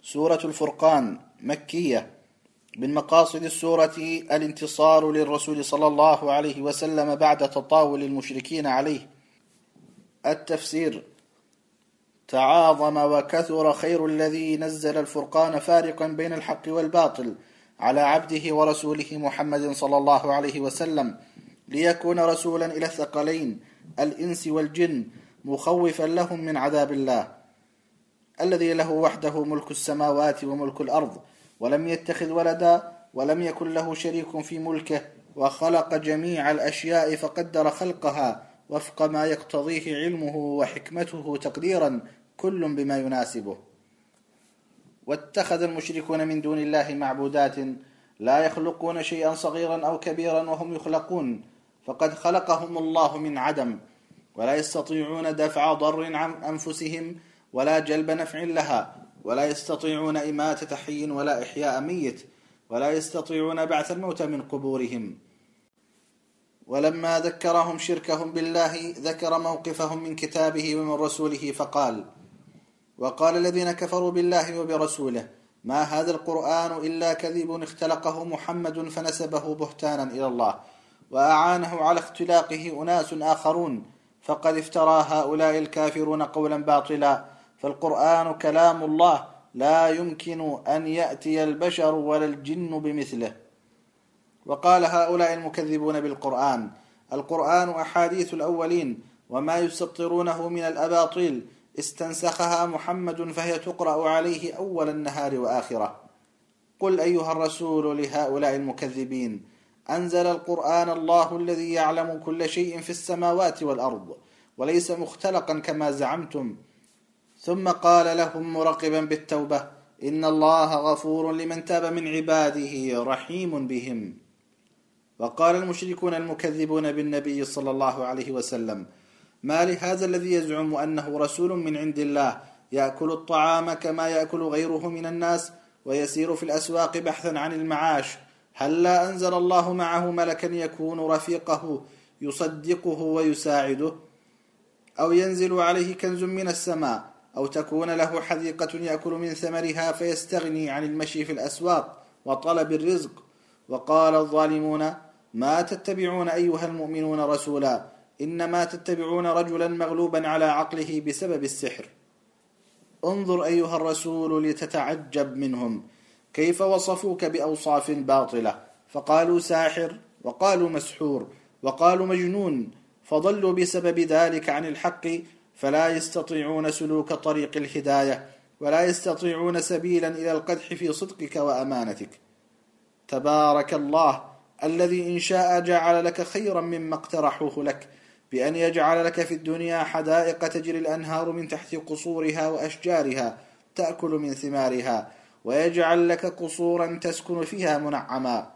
سورة الفرقان مكية. من مقاصد السورة الانتصار للرسول صلى الله عليه وسلم بعد تطاول المشركين عليه. التفسير: تعاظم وكثر خير الذي نزل الفرقان فارقا بين الحق والباطل على عبده ورسوله محمد صلى الله عليه وسلم، ليكون رسولا إلى الثقلين الإنس والجن مخوفا لهم من عذاب الله الذي له وحده ملك السماوات وملك الأرض، ولم يتخذ ولدا ولم يكن له شريك في ملكه، وخلق جميع الأشياء فقدر خلقها وفق ما يقتضيه علمه وحكمته تقديرا، كل بما يناسبه. واتخذ المشركون من دون الله معبودات لا يخلقون شيئا صغيرا أو كبيرا وهم يخلقون، فقد خلقهم الله من عدم، ولا يستطيعون دفع ضر عن أنفسهم ولا جلب نفع لها، ولا يستطيعون إماتة حي ولا إحياء ميت، ولا يستطيعون بعث الموتى من قبورهم. ولما ذكرهم شركهم بالله ذكر موقفهم من كتابه ومن رسوله فقال: وقال الذين كفروا بالله وبرسوله ما هذا القرآن إلا كذب اختلقه محمد فنسبه بهتانا إلى الله، وأعانه على اختلاقه أناس آخرون، فقد افترى هؤلاء الكافرون قولا باطلا، فالقرآن كلام الله لا يمكن أن يأتي البشر ولا الجن بمثله. وقال هؤلاء المكذبون بالقرآن: القرآن أحاديث الأولين وما يسطرونه من الأباطيل استنسخها محمد فهي تقرأ عليه أول النهار وآخرة. قل أيها الرسول لهؤلاء المكذبين: أنزل القرآن الله الذي يعلم كل شيء في السماوات والأرض، وليس مختلقا كما زعمتم. ثم قال لهم مرقبا بالتوبة: إن الله غفور لمن تاب من عباده رحيم بهم. وقال المشركون المكذبون بالنبي صلى الله عليه وسلم: ما لهذا الذي يزعم أنه رسول من عند الله يأكل الطعام كما يأكل غيره من الناس ويسير في الأسواق بحثا عن المعاش، هل لا أنزل الله معه ملكا يكون رفيقه يصدقه ويساعده، أو ينزل عليه كنز من السماء، أو تكون له حديقة يأكل من ثمرها فيستغني عن المشي في الأسواق وطلب الرزق. وقال الظالمون: ما تتبعون أيها المؤمنون رسولا، إنما تتبعون رجلا مغلوبا على عقله بسبب السحر. انظر أيها الرسول لتتعجب منهم كيف وصفوك بأوصاف باطلة، فقالوا ساحر، وقالوا مسحور، وقالوا مجنون، فضلوا بسبب ذلك عن الحق، فلا يستطيعون سلوك طريق الهداية، ولا يستطيعون سبيلا إلى القدح في صدقك وأمانتك. تبارك الله الذي إن شاء جعل لك خيرا مما اقترحوه لك، بأن يجعل لك في الدنيا حدائق تجري الأنهار من تحت قصورها وأشجارها تأكل من ثمارها، ويجعل لك قصورا تسكن فيها منعما.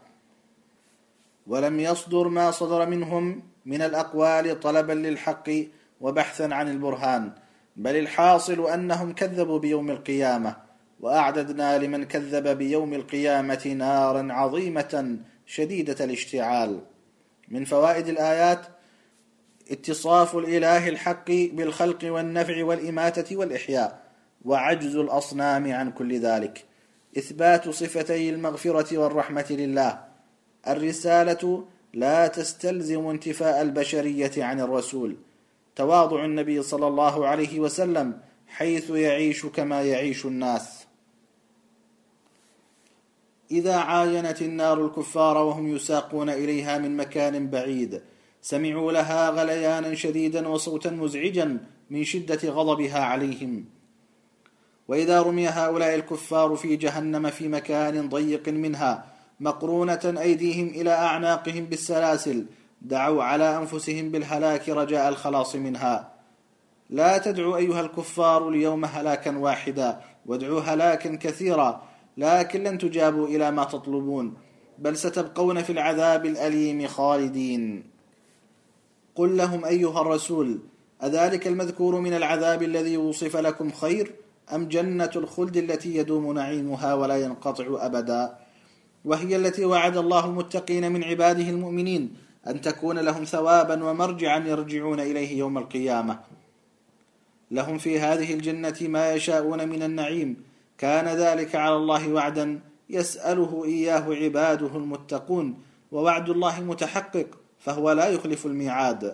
ولم يصدر ما صدر منهم من الأقوال طلبا للحق وبحثا عن البرهان، بل الحاصل أنهم كذبوا بيوم القيامة، وأعددنا لمن كذب بيوم القيامة نارا عظيمة شديدة الاشتعال. من فوائد الآيات: اتصاف الإله الحق بالخلق والنفع والإماتة والإحياء، وعجز الأصنام عن كل ذلك. إثبات صفتي المغفرة والرحمة لله. الرسالة لا تستلزم انتفاء البشرية عن الرسول. تواضع النبي صلى الله عليه وسلم حيث يعيش كما يعيش الناس. إذا عاينت النار الكفار وهم يساقون إليها من مكان بعيد سمعوا لها غليانا شديدا وصوتا مزعجا من شدة غضبها عليهم. وإذا رمي هؤلاء الكفار في جهنم في مكان ضيق منها مقرونة أيديهم إلى أعناقهم بالسلاسل دعوا على أنفسهم بالهلاك رجاء الخلاص منها. لا تدعوا أيها الكفار اليوم هلاكا واحدا، وادعوا هلاكا كثيرا، لكن لن تجابوا إلى ما تطلبون، بل ستبقون في العذاب الأليم خالدين. قل لهم أيها الرسول: أذلك المذكور من العذاب الذي وصف لكم خير، أم جنة الخلد التي يدوم نعيمها ولا ينقطع أبدا، وهي التي وعد الله المتقين من عباده المؤمنين أن تكون لهم ثوابا ومرجعا يرجعون إليه يوم القيامة. لهم في هذه الجنة ما يشاءون من النعيم، كان ذلك على الله وعدا يسأله إياه عباده المتقون، ووعد الله متحقق فهو لا يخلف الميعاد.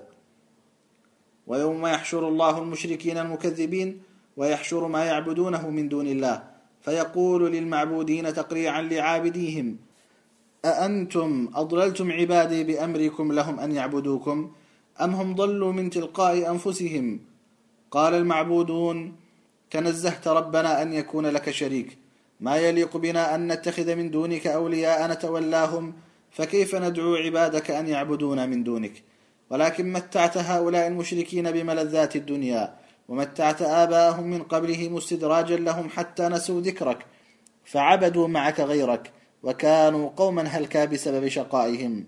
ويوم يحشر الله المشركين المكذبين ويحشر ما يعبدونه من دون الله، فيقول للمعبودين تقريعا لعابديهم: أأنتم أضللتم عبادي بأمركم لهم أن يعبدوكم أم هم ضلوا من تلقاء أنفسهم؟ قال المعبودون: تنزهت ربنا أن يكون لك شريك، ما يليق بنا أن نتخذ من دونك أولياء نتولاهم، فكيف ندعو عبادك أن يعبدون من دونك؟ ولكن متعت هؤلاء المشركين بملذات الدنيا، ومتعت آباءهم من قبلهم استدراجا لهم حتى نسوا ذكرك، فعبدوا معك غيرك، وكانوا قوما هلكا بسبب شقائهم.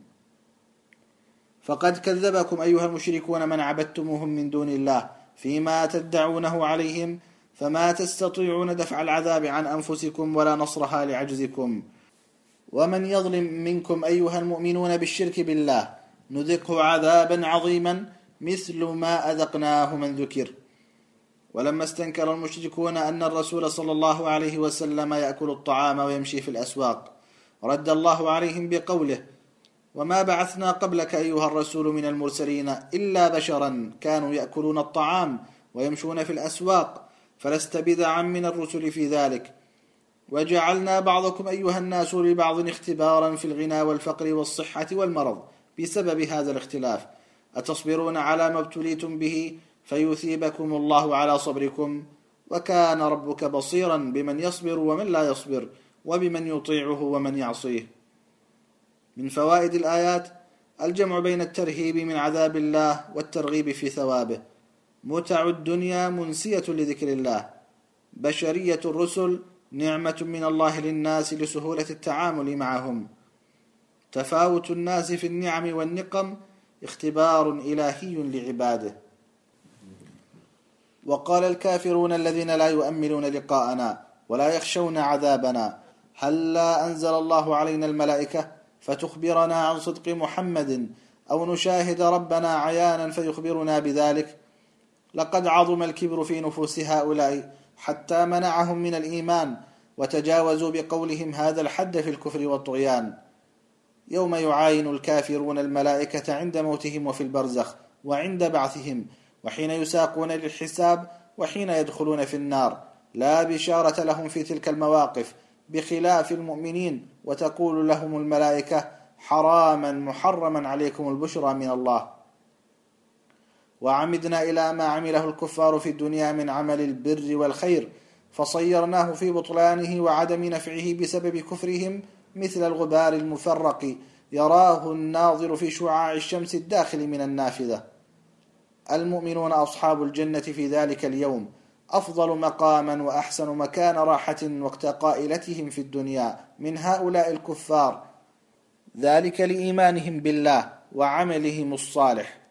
فقد كذبكم أيها المشركون من عبدتموهم من دون الله فيما تدعونه عليهم، فما تستطيعون دفع العذاب عن أنفسكم ولا نصرها لعجزكم. ومن يظلم منكم أيها المؤمنون بالشرك بالله نذقه عذابا عظيما مثل ما أذقناه من ذكر. ولما استنكر المشركون أن الرسول صلى الله عليه وسلم يأكل الطعام ويمشي في الأسواق، رد الله عليهم بقوله: وما بعثنا قبلك أيها الرسول من المرسلين إلا بشرا كانوا يأكلون الطعام ويمشون في الأسواق، فلست بدعا من الرسل في ذلك. وجعلنا بعضكم أيها الناس لبعض اختبارا في الغنى والفقر والصحة والمرض بسبب هذا الاختلاف، أتصبرون على ما ابتليتم به فيثيبكم الله على صبركم، وكان ربك بصيرا بمن يصبر ومن لا يصبر، وبمن يطيعه ومن يعصيه. من فوائد الآيات الجمع بين الترهيب من عذاب الله والترغيب في ثوابه. متع الدنيا منسية لذكر الله. بشرية الرسل نعمة من الله للناس لسهولة التعامل معهم. تفاوت الناس في النعم والنقم اختبار إلهي لعباده. وقال الكافرون الذين لا يؤملون لقاءنا ولا يخشون عذابنا: هل لا أنزل الله علينا الملائكة فتخبرنا عن صدق محمد، أو نشاهد ربنا عيانا فيخبرنا بذلك؟ لقد عظم الكبر في نفوس هؤلاء حتى منعهم من الإيمان، وتجاوزوا بقولهم هذا الحد في الكفر والطغيان. يوم يعاين الكافرون الملائكة عند موتهم وفي البرزخ وعند بعثهم، وحين يساقون للحساب، وحين يدخلون في النار، لا بشارة لهم في تلك المواقف بخلاف المؤمنين، وتقول لهم الملائكة: حراما محرما عليكم البشرى من الله. وعمدنا إلى ما عمله الكفار في الدنيا من عمل البر والخير، فصيرناه في بطلانه وعدم نفعه بسبب كفرهم مثل الغبار المفرق يراه الناظر في شعاع الشمس الداخل من النافذة. المؤمنون أصحاب الجنة في ذلك اليوم أفضل مقاما وأحسن مكان راحة وقت قائلتهم في الدنيا من هؤلاء الكفار، ذلك لإيمانهم بالله وعملهم الصالح.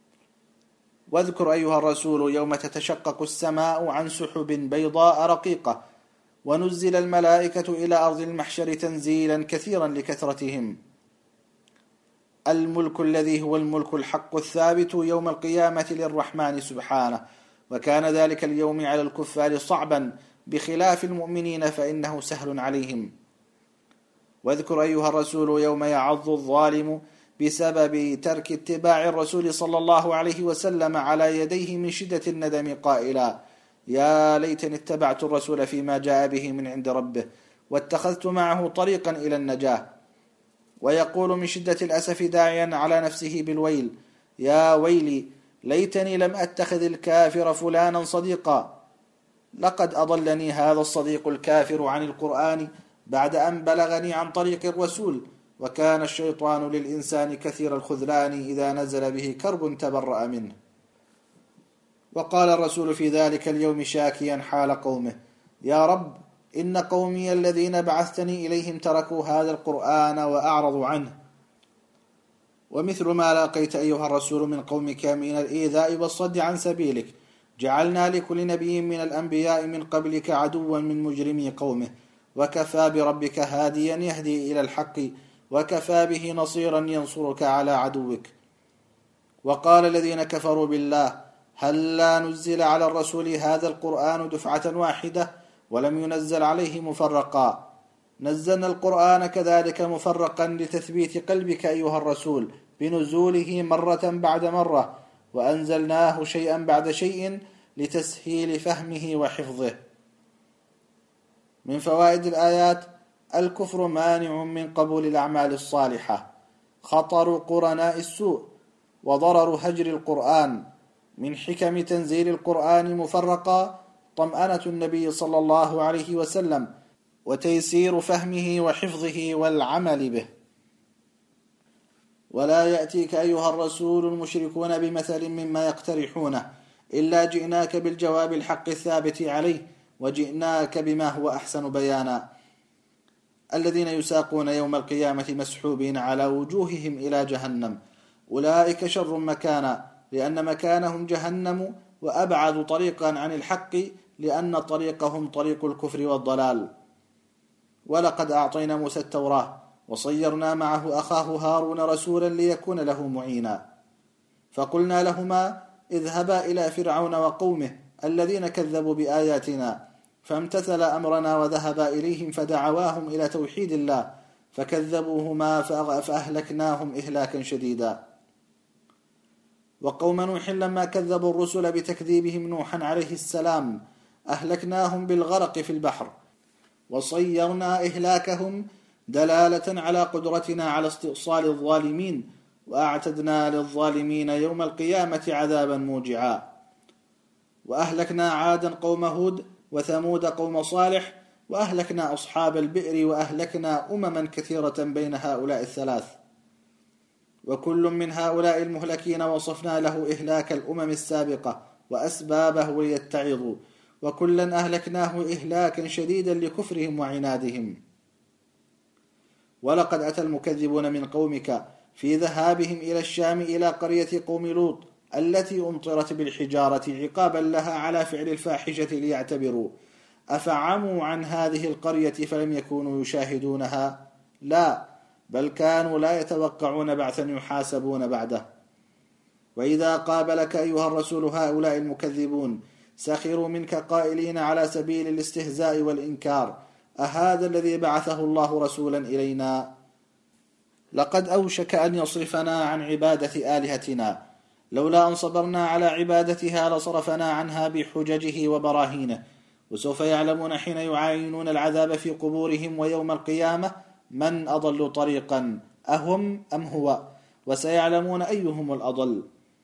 واذكر أيها الرسول يوم تتشقق السماء عن سحب بيضاء رقيقة، ونزل الملائكة إلى أرض المحشر تنزيلا كثيرا لكثرتهم. الملك الذي هو الملك الحق الثابت يوم القيامة للرحمن سبحانه، وكان ذلك اليوم على الكفار صعبا بخلاف المؤمنين فإنه سهل عليهم. واذكر أيها الرسول يوم يعض الظالم بسبب ترك اتباع الرسول صلى الله عليه وسلم على يديه من شدة الندم قائلا: يا ليتني اتبعت الرسول فيما جاء به من عند ربه واتخذت معه طريقا إلى النجاة. ويقول من شدة الأسف داعيا على نفسه بالويل: يا ويلي ليتني لم أتخذ الكافر فلانا صديقا، لقد أضلني هذا الصديق الكافر عن القرآن بعد أن بلغني عن طريق الرسول، وكان الشيطان للإنسان كثير الخذلان إذا نزل به كرب تبرأ منه. وقال الرسول في ذلك اليوم شاكيا حال قومه: يا رب إن قومي الذين بعثتني إليهم تركوا هذا القرآن وأعرضوا عنه. ومثل ما لاقيت أيها الرسول من قومك من الإيذاء والصد عن سبيلك، جعلنا لكل نبي من الأنبياء من قبلك عدوا من مجرمي قومه، وكفى بربك هاديا يهدي إلى الحق، وكفى به نصيرا ينصرك على عدوك. وقال الذين كفروا بالله: هل لا نزل على الرسول هذا القرآن دفعة واحدة ولم ينزل عليه مفرقا. نزلنا القرآن كذلك مفرقا لتثبيت قلبك أيها الرسول بنزوله مرة بعد مرة، وأنزلناه شيئا بعد شيء لتسهيل فهمه وحفظه. من فوائد الآيات: الكفر مانع من قبول الأعمال الصالحة، خطر قرناء السوء، وضرر هجر القرآن. من حكم تنزيل القرآن مفرقا طمأنة النبي صلى الله عليه وسلم وتيسير فهمه وحفظه والعمل به. ولا يأتيك أيها الرسول المشركون بمثل مما يقترحونه إلا جئناك بالجواب الحق الثابت عليه، وجئناك بما هو أحسن بيانا. الذين يساقون يوم القيامة مسحوبين على وجوههم إلى جهنم، أولئك شر مكانا، لأن مكانهم جهنم، وأبعد طريقا عن الحق، لأن طريقهم طريق الكفر والضلال. ولقد أعطينا موسى التوراة وصيرنا معه أخاه هارون رسولا ليكون له معينا، فقلنا لهما اذهبا إلى فرعون وقومه الذين كذبوا بآياتنا، فامتثل أمرنا وذهبا إليهم فدعواهم إلى توحيد الله، فكذبوهما فأهلكناهم إهلاكا شديدا. وقوم نوح لما كذبوا الرسل بتكذيبهم نوحا عليه السلام أهلكناهم بالغرق في البحر، وصيرنا إهلاكهم دلالة على قدرتنا على استئصال الظالمين، وأعتدنا للظالمين يوم القيامة عذابا موجعا. وأهلكنا عادا قوم هود، وثمود قوم صالح، وأهلكنا أصحاب البئر، وأهلكنا أمما كثيرة بين هؤلاء الثلاث. وكل من هؤلاء المهلكين وصفنا له إهلاك الأمم السابقة وأسبابه ليتعظوا، وكلا أهلكناه إهلاكا شديدا لكفرهم وعنادهم. ولقد أتى المكذبون من قومك في ذهابهم إلى الشام إلى قرية قوم لوط التي أمطرت بالحجارة عقابا لها على فعل الفاحشة ليعتبروا، أفعموا عن هذه القرية فلم يكونوا يشاهدونها؟ لا، بل كانوا لا يتوقعون بعثا يحاسبون بعده. وإذا قابلك أيها الرسول هؤلاء المكذبون سخروا منك قائلين على سبيل الاستهزاء والإنكار: أهذا الذي بعثه الله رسولا إلينا؟ لقد أوشك أن يصرفنا عن عبادة آلهتنا، لولا أن صبرنا على عبادتها لصرفنا عنها بحججه وبراهينه. وسوف يعلمون حين يعاينون العذاب في قبورهم ويوم القيامة من أضل طريقا، أهم أم هو، وسيعلمون أيهم الأضل.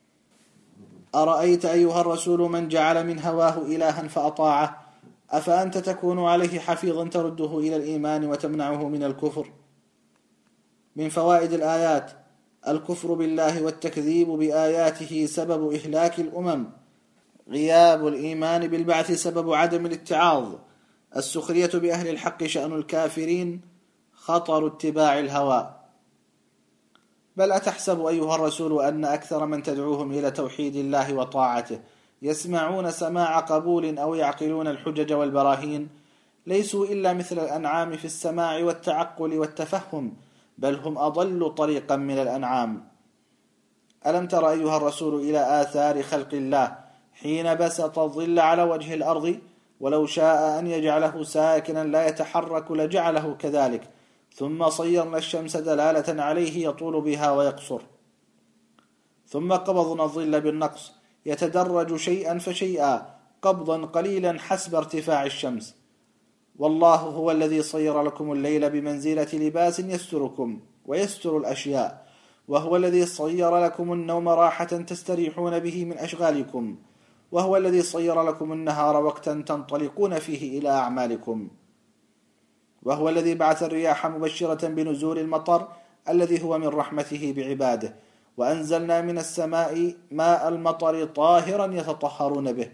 أرأيت أيها الرسول من جعل من هواه إلها فأطاعه، أفأنت تكون عليه حفيظا ترده إلى الإيمان وتمنعه من الكفر؟ من فوائد الآيات: الكفر بالله والتكذيب بآياته سبب إهلاك الأمم، غياب الإيمان بالبعث سبب عدم الاتعاظ، السخرية بأهل الحق شأن الكافرين، خطر اتباع الهوى. بل أتحسب أيها الرسول أن أكثر من تدعوهم إلى توحيد الله وطاعته يسمعون سماع قبول أو يعقلون الحجج والبراهين؟ ليسوا إلا مثل الأنعام في السماع والتعقل والتفهم، بل هم أضل طريقا من الأنعام. ألم تر أيها الرسول إلى آثار خلق الله حين بسط الظل على وجه الأرض، ولو شاء أن يجعله ساكنا لا يتحرك لجعله كذلك، ثم صيرنا الشمس دلالة عليه يطول بها ويقصر، ثم قبضنا الظل بالنقص يتدرج شيئا فشيئا قبضا قليلا حسب ارتفاع الشمس. والله هو الذي صير لكم الليل بمنزلة لباس يستركم ويستر الأشياء، وهو الذي صير لكم النوم راحة تستريحون به من أشغالكم، وهو الذي صير لكم النهار وقتا تنطلقون فيه إلى أعمالكم، وهو الذي بعث الرياح مبشرة بنزول المطر الذي هو من رحمته بعباده، وأنزلنا من السماء ماء المطر طاهرا يتطهرون به،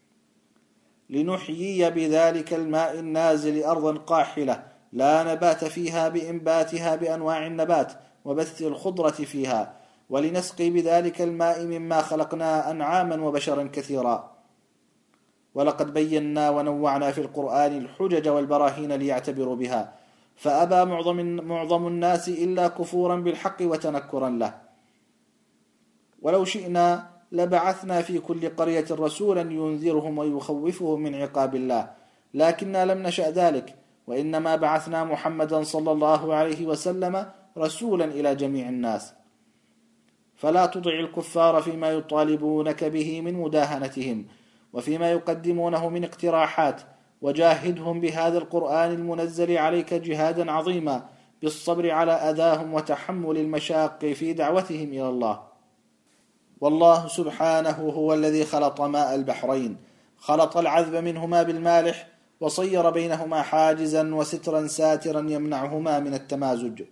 لنحيي بذلك الماء النازل أرضا قاحلة لا نبات فيها بإنباتها بأنواع النبات وبث الخضرة فيها، ولنسقي بذلك الماء مما خلقنا أنعاما وبشرا كثيرا. ولقد بينا ونوعنا في القرآن الحجج والبراهين ليعتبروا بها، فأبى معظم الناس إلا كفورا بالحق وتنكرا له. ولو شئنا لبعثنا في كل قرية رسولا ينذرهم ويخوفهم من عقاب الله، لكننا لم نشأ ذلك، وإنما بعثنا محمدا صلى الله عليه وسلم رسولا إلى جميع الناس. فلا تطع الكفار فيما يطالبونك به من مداهنتهم وفيما يقدمونه من اقتراحات، وجاهدهم بهذا القرآن المنزل عليك جهادا عظيما بالصبر على أذاهم وتحمل المشاق في دعوتهم إلى الله. والله سبحانه هو الذي خلط ماء البحرين، خلط العذب منهما بالمالح، وصير بينهما حاجزا وسترا ساترا يمنعهما من التمازج.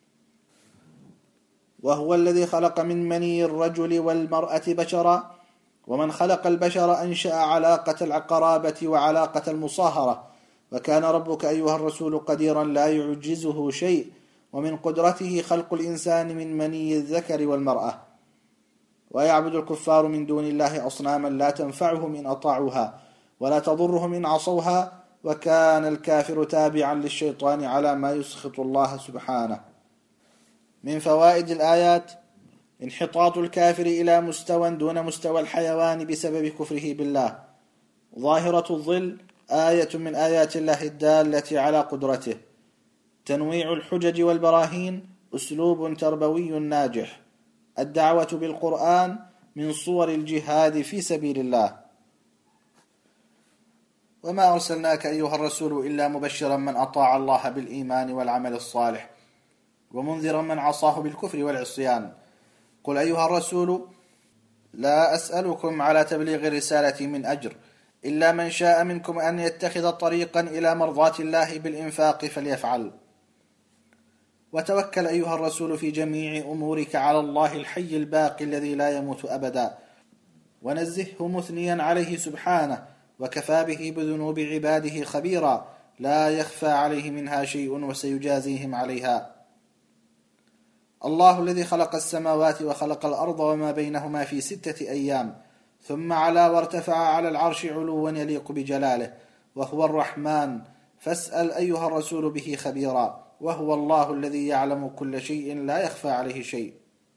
وهو الذي خلق من مني الرجل والمرأة بشرا، ومن خلق البشر أنشأ علاقة القرابة وعلاقة المصاهرة. وكان ربك أيها الرسول قديرا لا يعجزه شيء، ومن قدرته خلق الإنسان من مني الذكر والمرأة. ويعبد الكفار من دون الله أصناما لا تنفعهم إن أطاعوها ولا تضرهم إن عصوها، وكان الكافر تابعا للشيطان على ما يسخط الله سبحانه. من فوائد الآيات: انحطاط الكافر إلى مستوى دون مستوى الحيوان بسبب كفره بالله. ظاهرة الظل آية من آيات الله الدالة على قدرته. تنويع الحجج والبراهين أسلوب تربوي ناجح. الدعوة بالقرآن من صور الجهاد في سبيل الله. وما أرسلناك أيها الرسول إلا مبشرا من أطاع الله بالإيمان والعمل الصالح، ومنذرا من عصاه بالكفر والعصيان. قل أيها الرسول: لا أسألكم على تبليغ الرسالة من أجر، إلا من شاء منكم أن يتخذ طريقا إلى مرضاة الله بالإنفاق فليفعل. وتوكل أيها الرسول في جميع أمورك على الله الحي الباقي الذي لا يموت أبدا، ونزهه مثنيا عليه سبحانه، وكفى به بذنوب عباده خبيرا، لا يخفى عليه منها شيء وسيجازيهم عليها. الله الذي خلق السماوات وخلق الأرض وما بينهما في 6 أيام، ثم علا وارتفع على العرش علوا يليق بجلاله، وهو الرحمن، فاسأل أيها الرسول به خبيرا، وهو الله الذي يعلم كل شيء لا يخفى عليه شيء.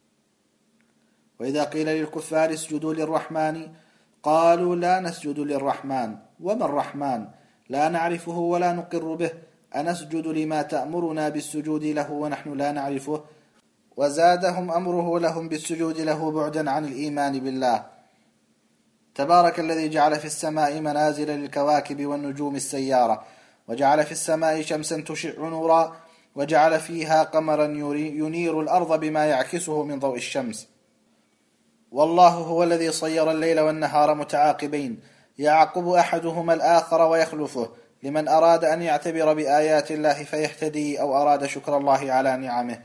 وإذا قيل للكفار اسجدوا للرحمن قالوا لا نسجد للرحمن، وما الرحمن؟ لا نعرفه ولا نقر به، أنسجد لما تأمرنا بالسجود له ونحن لا نعرفه؟ وزادهم أمره لهم بالسجود له بعدا عن الإيمان بالله. تبارك الذي جعل في السماء منازل للكواكب والنجوم السيارة، وجعل في السماء شمسا تشع نورا، وجعل فيها قمرا ينير الأرض بما يعكسه من ضوء الشمس. والله هو الذي صير الليل والنهار متعاقبين، يعقب أحدهما الآخر ويخلفه، لمن أراد أن يعتبر بآيات الله فيهتدي، أو أراد شكر الله على نعمه.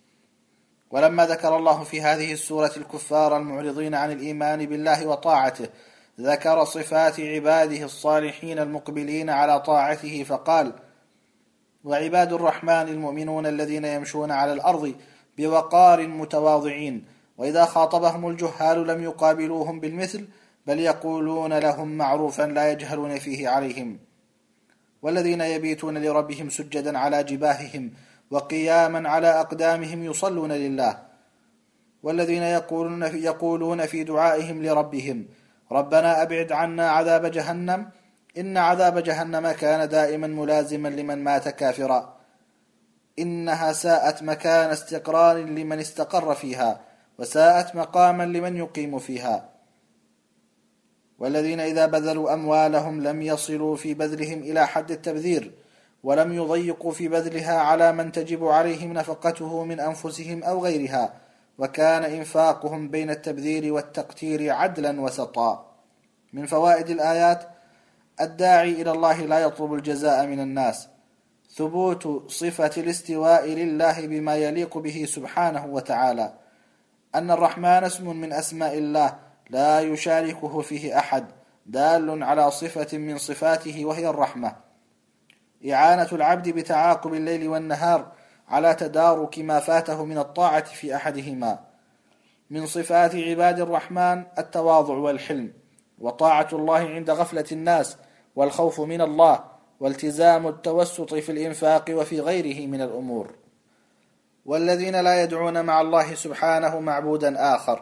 ولما ذكر الله في هذه السورة الكفار المعرضين عن الإيمان بالله وطاعته، ذكر صفات عباده الصالحين المقبلين على طاعته فقال: وعباد الرحمن المؤمنون الذين يمشون على الأرض بوقار متواضعين، وإذا خاطبهم الجهال لم يقابلوهم بالمثل، بل يقولون لهم معروفا لا يجهلون فيه عليهم. والذين يبيتون لربهم سجدا على جباههم وقياما على أقدامهم يصلون لله. والذين يقولون في دعائهم لربهم: ربنا أبعد عنا عذاب جهنم، إن عذاب جهنم كان دائما ملازما لمن مات كافرا، إنها ساءت مكان استقرار لمن استقر فيها، وساءت مقاما لمن يقيم فيها. والذين إذا بذلوا أموالهم لم يصلوا في بذلهم إلى حد التبذير، ولم يضيقوا في بذلها على من تجب عليهم نفقته من أنفسهم أو غيرها، وكان إنفاقهم بين التبذير والتقتير عدلا وسطا. من فوائد الآيات: الداعي إلى الله لا يطلب الجزاء من الناس، ثبوت صفة الاستواء لله بما يليق به سبحانه وتعالى، أن الرحمن اسم من أسماء الله لا يشاركه فيه أحد، دال على صفة من صفاته وهي الرحمة. إعانة العبد بتعاقب الليل والنهار على تدارك ما فاته من الطاعة في أحدهما. من صفات عباد الرحمن التواضع والحلم، وطاعة الله عند غفلة الناس، والخوف من الله، والتزام التوسط في الإنفاق وفي غيره من الأمور. والذين لا يدعون مع الله سبحانه معبودا آخر،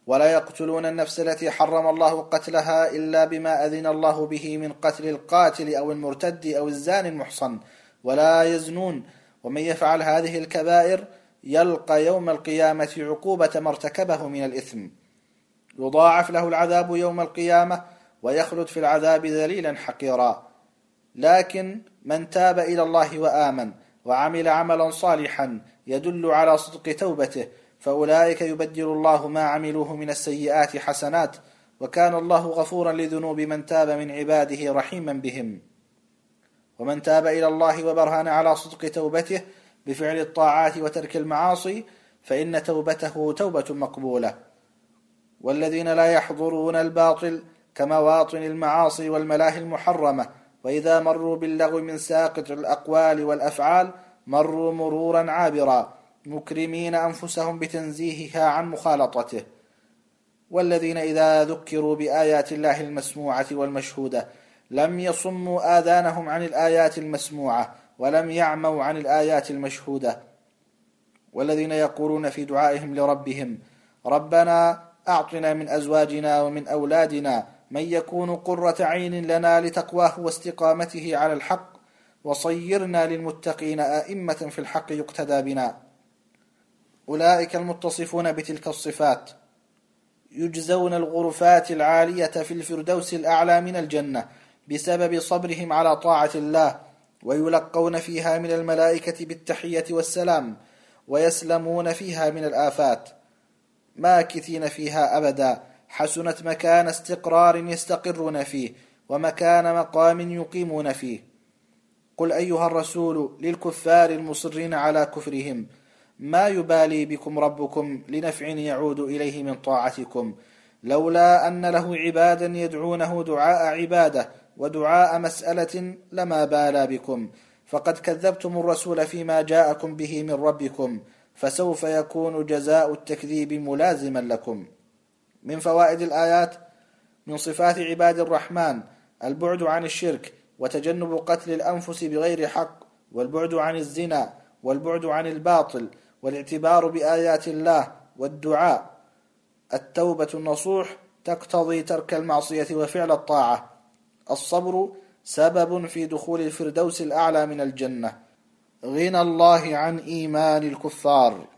ولا يقتلون النفس التي حرم الله قتلها إلا بما أذن الله به من قتل القاتل أو المرتد أو الزاني المحصن، ولا يزنون، ومن يفعل هذه الكبائر يلقى يوم القيامة عقوبة ما ارتكبه من الإثم، يضاعف له العذاب يوم القيامة ويخلد في العذاب ذليلا حقيرا. لكن من تاب إلى الله وآمن وعمل عملا صالحا يدل على صدق توبته فأولئك يبدل الله ما عملوه من السيئات حسنات، وكان الله غفورا لذنوب من تاب من عباده رحيما بهم. ومن تاب إلى الله وبرهن على صدق توبته بفعل الطاعات وترك المعاصي فإن توبته توبة مقبولة. والذين لا يحضرون الباطل كمواطن المعاصي والملاهي المحرمة، وإذا مروا باللغو من ساقط الأقوال والأفعال مروا مرورا عابرا مكرمين أنفسهم بتنزيهها عن مخالطته. والذين إذا ذكروا بآيات الله المسموعة والمشهودة لم يصموا آذانهم عن الآيات المسموعة ولم يعموا عن الآيات المشهودة. والذين يقولون في دعائهم لربهم ربنا أعطنا من أزواجنا ومن أولادنا من يكون قرة عين لنا لتقواه واستقامته على الحق وصيرنا للمتقين أئمة في الحق يقتدى بنا. أولئك المتصفون بتلك الصفات يجزون الغرفات العالية في الفردوس الأعلى من الجنة بسبب صبرهم على طاعة الله، ويلقون فيها من الملائكة بالتحية والسلام، ويسلمون فيها من الآفات ماكثين فيها أبدا، حسنت مكان استقرار يستقرون فيه ومكان مقام يقيمون فيه. قل أيها الرسول للكفار المصرين على كفرهم ما يبالي بكم ربكم لنفع يعود إليه من طاعتكم، لولا أن له عبادا يدعونه دعاء عبادة ودعاء مسألة لما بالى بكم، فقد كذبتم الرسول فيما جاءكم به من ربكم، فسوف يكون جزاء التكذيب ملازما لكم. من فوائد الآيات: من صفات عباد الرحمن البعد عن الشرك وتجنب قتل الأنفس بغير حق، والبعد عن الزنا، والبعد عن الباطل، والاعتبار بآيات الله، والدعاء. التوبة النصوح تقتضي ترك المعصية وفعل الطاعة. الصبر سبب في دخول الفردوس الأعلى من الجنة. غنى الله عن إيمان الكفار.